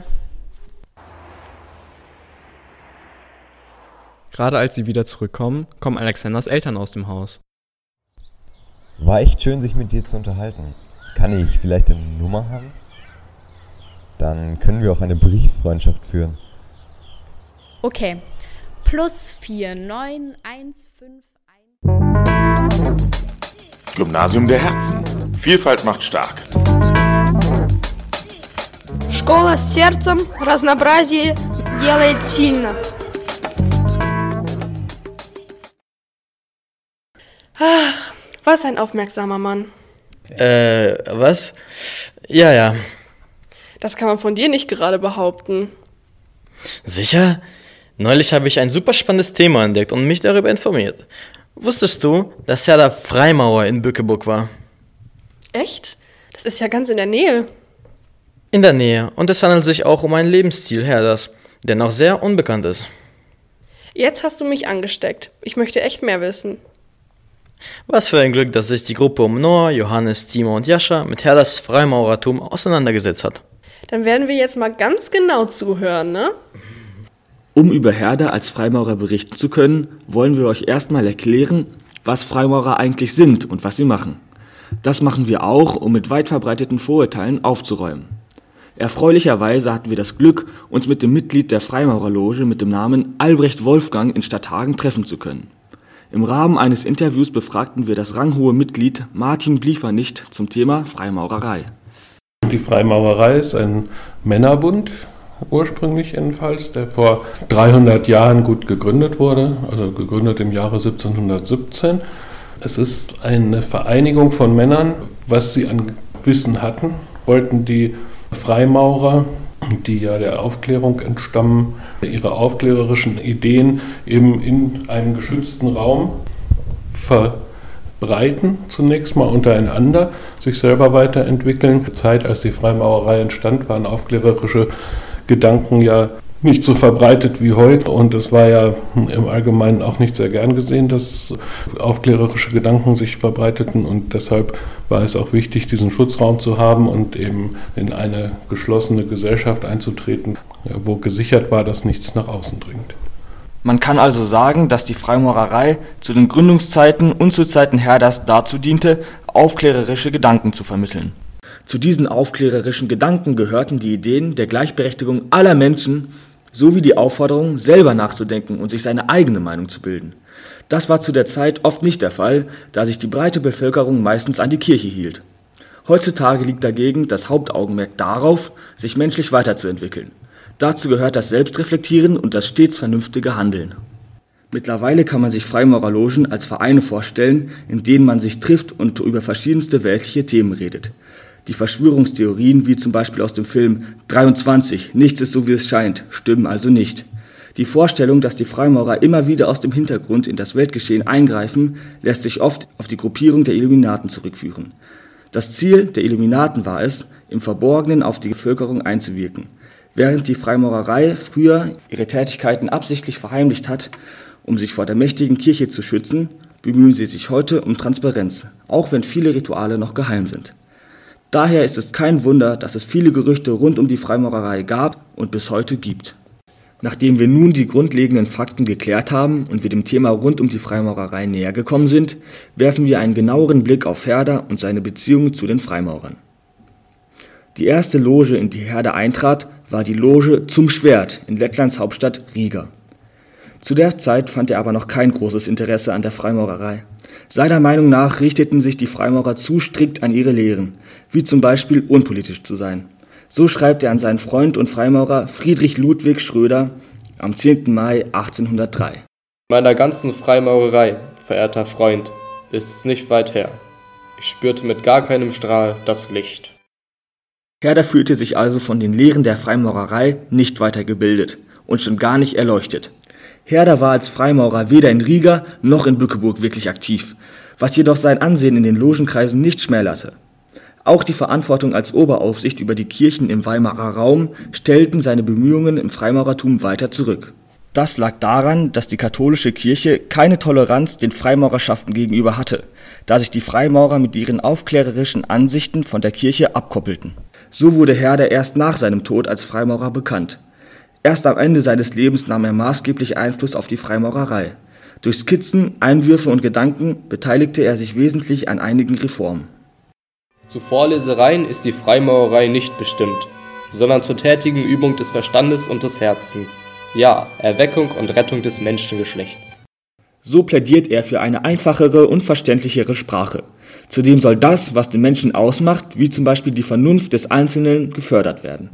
Gerade als sie wieder zurückkommen, kommen Alexanders Eltern aus dem Haus. War echt schön, sich mit dir zu unterhalten. Kann ich vielleicht eine Nummer haben? Dann können wir auch eine Brieffreundschaft führen. Okay. +4 9 1 5 1. Gymnasium der Herzen. Vielfalt macht stark. Школа с сердцем, разнообразие делает сильно. Ach, was ein aufmerksamer Mann. Was? Ja. Das kann man von dir nicht gerade behaupten. Sicher? Neulich habe ich ein super spannendes Thema entdeckt und mich darüber informiert. Wusstest du, dass Herder Freimaurer in Bückeburg war? Echt? Das ist ja ganz in der Nähe. In der Nähe. Und es handelt sich auch um einen Lebensstil Herders, der noch sehr unbekannt ist. Jetzt hast du mich angesteckt. Ich möchte echt mehr wissen. Was für ein Glück, dass sich die Gruppe um Noah, Johannes, Timo und Jascha mit Herders Freimaurertum auseinandergesetzt hat. Dann werden wir jetzt mal ganz genau zuhören, ne? Um über Herder als Freimaurer berichten zu können, wollen wir euch erstmal erklären, was Freimaurer eigentlich sind und was sie machen. Das machen wir auch, um mit weit verbreiteten Vorurteilen aufzuräumen. Erfreulicherweise hatten wir das Glück, uns mit dem Mitglied der Freimaurerloge mit dem Namen Albrecht Wolfgang in Stadthagen treffen zu können. Im Rahmen eines Interviews befragten wir das ranghohe Mitglied Martin Bliefernicht zum Thema Freimaurerei. Die Freimaurerei ist ein Männerbund, ursprünglich jedenfalls, der vor 300 Jahren gut gegründet wurde, also gegründet im Jahre 1717. Es ist eine Vereinigung von Männern, was sie an Wissen hatten, wollten die Freimaurer, die ja der Aufklärung entstammen, ihre aufklärerischen Ideen eben in einem geschützten Raum verbreiten, zunächst mal untereinander, sich selber weiterentwickeln. Die Zeit, als die Freimaurerei entstand, waren aufklärerische Gedanken ja nicht so verbreitet wie heute und es war ja im Allgemeinen auch nicht sehr gern gesehen, dass aufklärerische Gedanken sich verbreiteten und deshalb war es auch wichtig, diesen Schutzraum zu haben und eben in eine geschlossene Gesellschaft einzutreten, wo gesichert war, dass nichts nach außen dringt. Man kann also sagen, dass die Freimaurerei zu den Gründungszeiten und zu Zeiten Herders dazu diente, aufklärerische Gedanken zu vermitteln. Zu diesen aufklärerischen Gedanken gehörten die Ideen der Gleichberechtigung aller Menschen sowie die Aufforderung, selber nachzudenken und sich seine eigene Meinung zu bilden. Das war zu der Zeit oft nicht der Fall, da sich die breite Bevölkerung meistens an die Kirche hielt. Heutzutage liegt dagegen das Hauptaugenmerk darauf, sich menschlich weiterzuentwickeln. Dazu gehört das Selbstreflektieren und das stets vernünftige Handeln. Mittlerweile kann man sich Freimaurerlogen als Vereine vorstellen, in denen man sich trifft und über verschiedenste weltliche Themen redet. Die Verschwörungstheorien, wie zum Beispiel aus dem Film 23, nichts ist so wie es scheint, stimmen also nicht. Die Vorstellung, dass die Freimaurer immer wieder aus dem Hintergrund in das Weltgeschehen eingreifen, lässt sich oft auf die Gruppierung der Illuminaten zurückführen. Das Ziel der Illuminaten war es, im Verborgenen auf die Bevölkerung einzuwirken. Während die Freimaurerei früher ihre Tätigkeiten absichtlich verheimlicht hat, um sich vor der mächtigen Kirche zu schützen, bemühen sie sich heute um Transparenz, auch wenn viele Rituale noch geheim sind. Daher ist es kein Wunder, dass es viele Gerüchte rund um die Freimaurerei gab und bis heute gibt. Nachdem wir nun die grundlegenden Fakten geklärt haben und wir dem Thema rund um die Freimaurerei näher gekommen sind, werfen wir einen genaueren Blick auf Herder und seine Beziehungen zu den Freimaurern. Die erste Loge, in die Herder eintrat, war die Loge Zum Schwert in Lettlands Hauptstadt Riga. Zu der Zeit fand er aber noch kein großes Interesse an der Freimaurerei. Seiner Meinung nach richteten sich die Freimaurer zu strikt an ihre Lehren, wie zum Beispiel unpolitisch zu sein. So schreibt er an seinen Freund und Freimaurer Friedrich Ludwig Schröder am 10. Mai 1803. Meiner ganzen Freimaurerei, verehrter Freund, ist's nicht weit her. Ich spürte mit gar keinem Strahl das Licht. Herder fühlte sich also von den Lehren der Freimaurerei nicht weitergebildet und schon gar nicht erleuchtet. Herder war als Freimaurer weder in Riga noch in Bückeburg wirklich aktiv, was jedoch sein Ansehen in den Logenkreisen nicht schmälerte. Auch die Verantwortung als Oberaufsicht über die Kirchen im Weimarer Raum stellten seine Bemühungen im Freimaurertum weiter zurück. Das lag daran, dass die katholische Kirche keine Toleranz den Freimaurerschaften gegenüber hatte, da sich die Freimaurer mit ihren aufklärerischen Ansichten von der Kirche abkoppelten. So wurde Herder erst nach seinem Tod als Freimaurer bekannt. Erst am Ende seines Lebens nahm er maßgeblich Einfluss auf die Freimaurerei. Durch Skizzen, Einwürfe und Gedanken beteiligte er sich wesentlich an einigen Reformen. Zu Vorlesereien ist die Freimaurerei nicht bestimmt, sondern zur tätigen Übung des Verstandes und des Herzens. Ja, Erweckung und Rettung des Menschengeschlechts. So plädiert er für eine einfachere und verständlichere Sprache. Zudem soll das, was den Menschen ausmacht, wie zum Beispiel die Vernunft des Einzelnen, gefördert werden.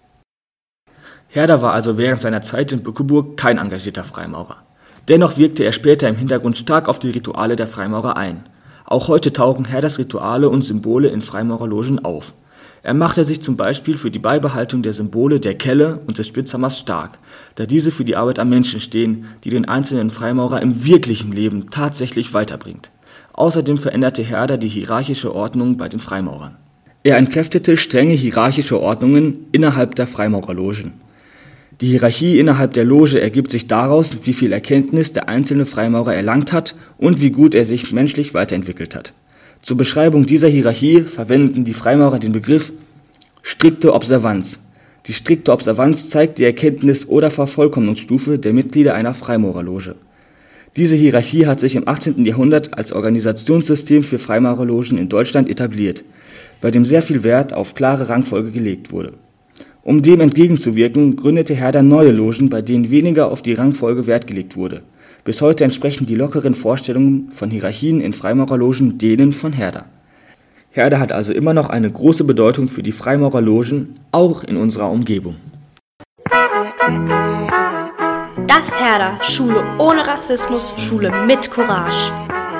Herder war also während seiner Zeit in Bückeburg kein engagierter Freimaurer. Dennoch wirkte er später im Hintergrund stark auf die Rituale der Freimaurer ein. Auch heute tauchen Herders Rituale und Symbole in Freimaurerlogen auf. Er machte sich zum Beispiel für die Beibehaltung der Symbole der Kelle und des Spitzhammers stark, da diese für die Arbeit am Menschen stehen, die den einzelnen Freimaurer im wirklichen Leben tatsächlich weiterbringt. Außerdem veränderte Herder die hierarchische Ordnung bei den Freimaurern. Er entkräftete strenge hierarchische Ordnungen innerhalb der Freimaurerlogen. Die Hierarchie innerhalb der Loge ergibt sich daraus, wie viel Erkenntnis der einzelne Freimaurer erlangt hat und wie gut er sich menschlich weiterentwickelt hat. Zur Beschreibung dieser Hierarchie verwenden die Freimaurer den Begriff strikte Observanz. Die strikte Observanz zeigt die Erkenntnis- oder Vervollkommnungsstufe der Mitglieder einer Freimaurerloge. Diese Hierarchie hat sich im 18. Jahrhundert als Organisationssystem für Freimaurerlogen in Deutschland etabliert, bei dem sehr viel Wert auf klare Rangfolge gelegt wurde. Um dem entgegenzuwirken, gründete Herder neue Logen, bei denen weniger auf die Rangfolge Wert gelegt wurde. Bis heute entsprechen die lockeren Vorstellungen von Hierarchien in Freimaurerlogen denen von Herder. Herder hat also immer noch eine große Bedeutung für die Freimaurerlogen, auch in unserer Umgebung. Das Herder, Schule ohne Rassismus, Schule mit Courage.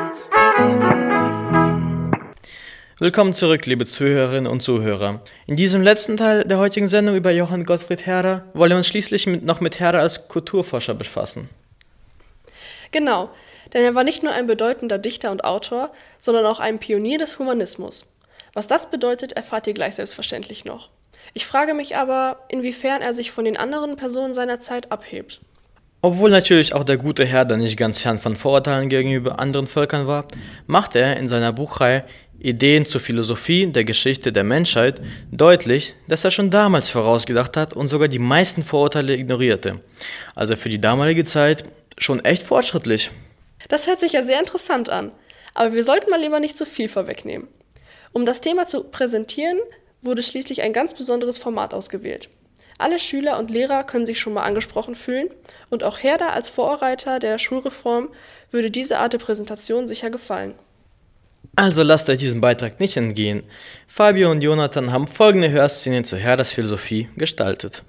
Willkommen zurück, liebe Zuhörerinnen und Zuhörer. In diesem letzten Teil der heutigen Sendung über Johann Gottfried Herder wollen wir uns schließlich noch mit Herder als Kulturforscher befassen. Genau, denn er war nicht nur ein bedeutender Dichter und Autor, sondern auch ein Pionier des Humanismus. Was das bedeutet, erfahrt ihr gleich selbstverständlich noch. Ich frage mich aber, inwiefern er sich von den anderen Personen seiner Zeit abhebt. Obwohl natürlich auch der gute Herder nicht ganz fern von Vorurteilen gegenüber anderen Völkern war, macht er in seiner Buchreihe Ideen zur Philosophie der Geschichte der Menschheit deutlich, dass er schon damals vorausgedacht hat und sogar die meisten Vorurteile ignorierte. Also für die damalige Zeit schon echt fortschrittlich. Das hört sich ja sehr interessant an, aber wir sollten mal lieber nicht zu viel vorwegnehmen. Um das Thema zu präsentieren, wurde schließlich ein ganz besonderes Format ausgewählt. Alle Schüler und Lehrer können sich schon mal angesprochen fühlen und auch Herder als Vorreiter der Schulreform würde diese Art der Präsentation sicher gefallen. Also lasst euch diesen Beitrag nicht entgehen. Fabio und Jonathan haben folgende Hörszenen zu Herders Philosophie gestaltet.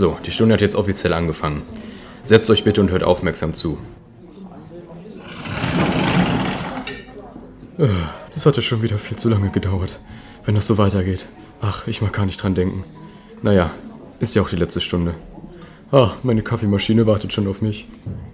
So, die Stunde hat jetzt offiziell angefangen. Setzt euch bitte und hört aufmerksam zu. Das hat ja schon wieder viel zu lange gedauert, wenn das so weitergeht. Ach, ich mag gar nicht dran denken. Naja, ist ja auch die letzte Stunde. Meine Kaffeemaschine wartet schon auf mich.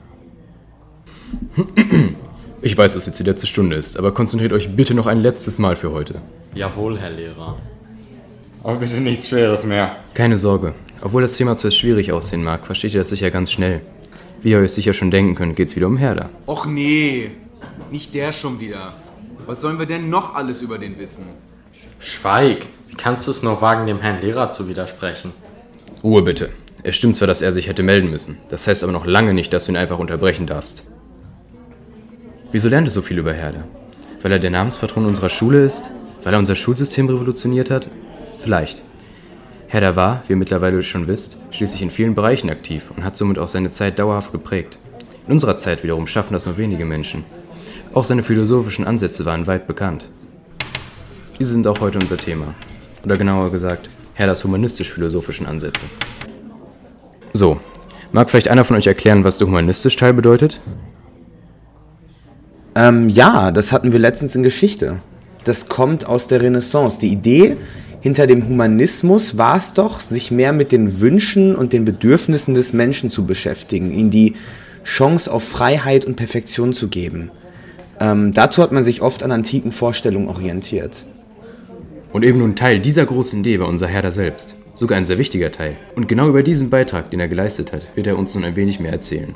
Ich weiß, dass jetzt die letzte Stunde ist, aber konzentriert euch bitte noch ein letztes Mal für heute. Jawohl, Herr Lehrer. Aber bitte nichts Schweres mehr. Keine Sorge. Obwohl das Thema zuerst schwierig aussehen mag, versteht ihr das sicher ganz schnell. Wie ihr euch sicher schon denken könnt, geht's wieder um Herder. Och nee, nicht der schon wieder. Was sollen wir denn noch alles über den wissen? Schweig! Wie kannst du es nur wagen, dem Herrn Lehrer zu widersprechen? Ruhe bitte. Es stimmt zwar, dass er sich hätte melden müssen. Das heißt aber noch lange nicht, dass du ihn einfach unterbrechen darfst. Wieso lernt er so viel über Herder? Weil er der Namenspatron unserer Schule ist? Weil er unser Schulsystem revolutioniert hat? Vielleicht. Herder war, wie ihr mittlerweile schon wisst, schließlich in vielen Bereichen aktiv und hat somit auch seine Zeit dauerhaft geprägt. In unserer Zeit wiederum schaffen das nur wenige Menschen. Auch seine philosophischen Ansätze waren weit bekannt. Diese sind auch heute unser Thema. Oder genauer gesagt, Herders humanistisch-philosophischen Ansätze. So, mag vielleicht einer von euch erklären, was der humanistisch-Teil bedeutet? Ja, das hatten wir letztens in Geschichte. Das kommt aus der Renaissance. Die Idee hinter dem Humanismus war es doch, sich mehr mit den Wünschen und den Bedürfnissen des Menschen zu beschäftigen, ihnen die Chance auf Freiheit und Perfektion zu geben. Dazu hat man sich oft an antiken Vorstellungen orientiert. Und eben nun Teil dieser großen Idee war unser Herder selbst. Sogar ein sehr wichtiger Teil. Und genau über diesen Beitrag, den er geleistet hat, wird er uns nun ein wenig mehr erzählen.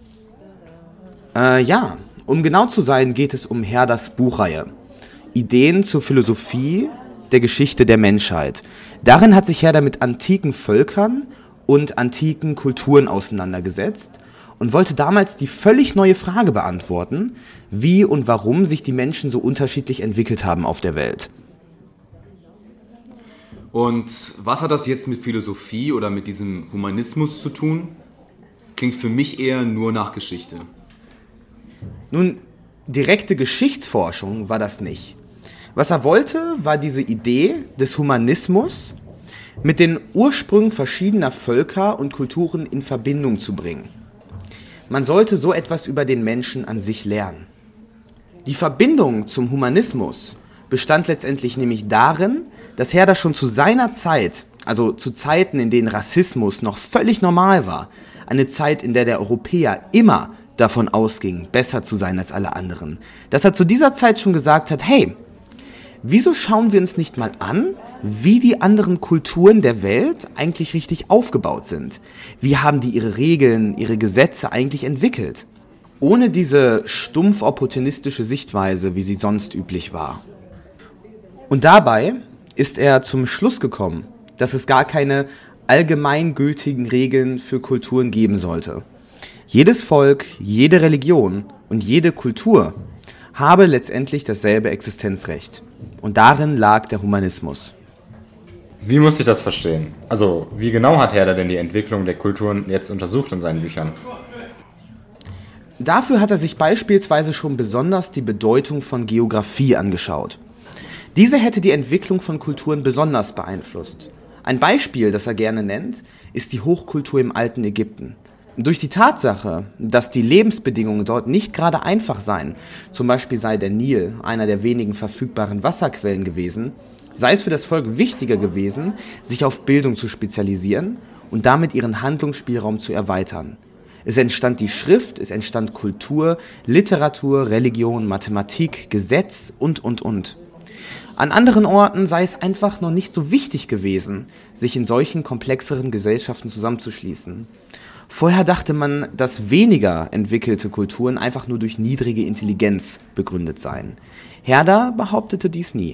Ja, um genau zu sein, geht es um Herders Buchreihe. Ideen zur Philosophie der Geschichte der Menschheit. Darin hat sich Herder mit antiken Völkern und antiken Kulturen auseinandergesetzt und wollte damals die völlig neue Frage beantworten, wie und warum sich die Menschen so unterschiedlich entwickelt haben auf der Welt. Und was hat das jetzt mit Philosophie oder mit diesem Humanismus zu tun? Klingt für mich eher nur nach Geschichte. Nun, direkte Geschichtsforschung war das nicht. Was er wollte, war diese Idee des Humanismus mit den Ursprüngen verschiedener Völker und Kulturen in Verbindung zu bringen. Man sollte so etwas über den Menschen an sich lernen. Die Verbindung zum Humanismus bestand letztendlich nämlich darin, dass Herder schon zu seiner Zeit, also zu Zeiten, in denen Rassismus noch völlig normal war, eine Zeit, in der der Europäer immer davon ausging, besser zu sein als alle anderen, dass er zu dieser Zeit schon gesagt hat, hey, wieso schauen wir uns nicht mal an, wie die anderen Kulturen der Welt eigentlich richtig aufgebaut sind? Wie haben die ihre Regeln, ihre Gesetze eigentlich entwickelt? Ohne diese stumpf opportunistische Sichtweise, wie sie sonst üblich war. Und dabei ist er zum Schluss gekommen, dass es gar keine allgemeingültigen Regeln für Kulturen geben sollte. Jedes Volk, jede Religion und jede Kultur habe letztendlich dasselbe Existenzrecht. Und darin lag der Humanismus. Wie muss ich das verstehen? Also, wie genau hat Herder denn die Entwicklung der Kulturen jetzt untersucht in seinen Büchern? Dafür hat er sich beispielsweise schon besonders die Bedeutung von Geografie angeschaut. Diese hätte die Entwicklung von Kulturen besonders beeinflusst. Ein Beispiel, das er gerne nennt, ist die Hochkultur im alten Ägypten. Durch die Tatsache, dass die Lebensbedingungen dort nicht gerade einfach seien, zum Beispiel sei der Nil einer der wenigen verfügbaren Wasserquellen gewesen, sei es für das Volk wichtiger gewesen, sich auf Bildung zu spezialisieren und damit ihren Handlungsspielraum zu erweitern. Es entstand die Schrift, es entstand Kultur, Literatur, Religion, Mathematik, Gesetz und. An anderen Orten sei es einfach noch nicht so wichtig gewesen, sich in solchen komplexeren Gesellschaften zusammenzuschließen. Vorher dachte man, dass weniger entwickelte Kulturen einfach nur durch niedrige Intelligenz begründet seien. Herder behauptete dies nie.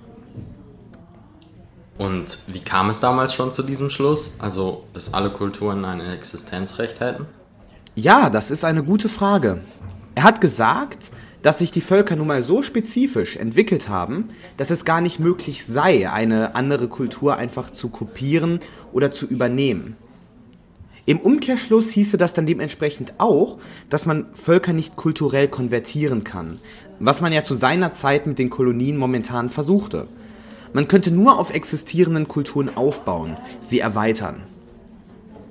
Und wie kam es damals schon zu diesem Schluss? Also, dass alle Kulturen ein Existenzrecht hätten? Ja, das ist eine gute Frage. Er hat gesagt, dass sich die Völker nun mal so spezifisch entwickelt haben, dass es gar nicht möglich sei, eine andere Kultur einfach zu kopieren oder zu übernehmen. Im Umkehrschluss hieße das dann dementsprechend auch, dass man Völker nicht kulturell konvertieren kann, was man ja zu seiner Zeit mit den Kolonien momentan versuchte. Man könnte nur auf existierenden Kulturen aufbauen, sie erweitern.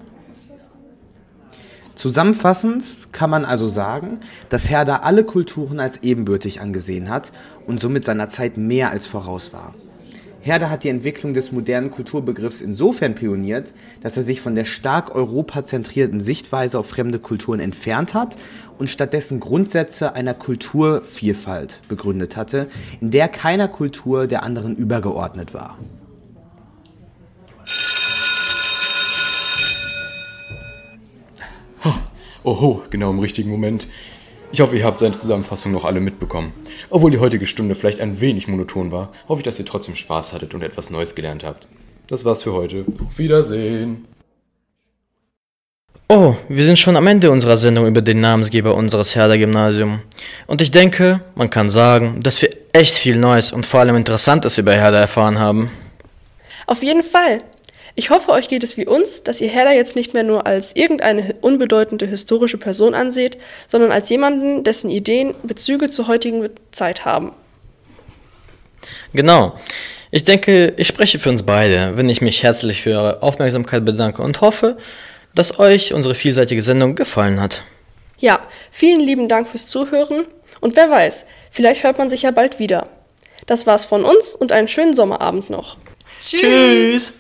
Zusammenfassend kann man also sagen, dass Herder alle Kulturen als ebenbürtig angesehen hat und somit seiner Zeit mehr als voraus war. Herder hat die Entwicklung des modernen Kulturbegriffs insofern pioniert, dass er sich von der stark europazentrierten Sichtweise auf fremde Kulturen entfernt hat und stattdessen Grundsätze einer Kulturvielfalt begründet hatte, in der keiner Kultur der anderen übergeordnet war. Oho, genau im richtigen Moment. Ich hoffe, ihr habt seine Zusammenfassung noch alle mitbekommen. Obwohl die heutige Stunde vielleicht ein wenig monoton war, hoffe ich, dass ihr trotzdem Spaß hattet und etwas Neues gelernt habt. Das war's für heute. Auf Wiedersehen. Oh, wir sind schon am Ende unserer Sendung über den Namensgeber unseres Herder-Gymnasiums. Und ich denke, man kann sagen, dass wir echt viel Neues und vor allem Interessantes über Herder erfahren haben. Auf jeden Fall. Ich hoffe, euch geht es wie uns, dass ihr Herder jetzt nicht mehr nur als irgendeine unbedeutende historische Person anseht, sondern als jemanden, dessen Ideen Bezüge zur heutigen Zeit haben. Genau. Ich denke, ich spreche für uns beide, wenn ich mich herzlich für eure Aufmerksamkeit bedanke und hoffe, dass euch unsere vielseitige Sendung gefallen hat. Ja, vielen lieben Dank fürs Zuhören und wer weiß, vielleicht hört man sich ja bald wieder. Das war's von uns und einen schönen Sommerabend noch. Tschüss!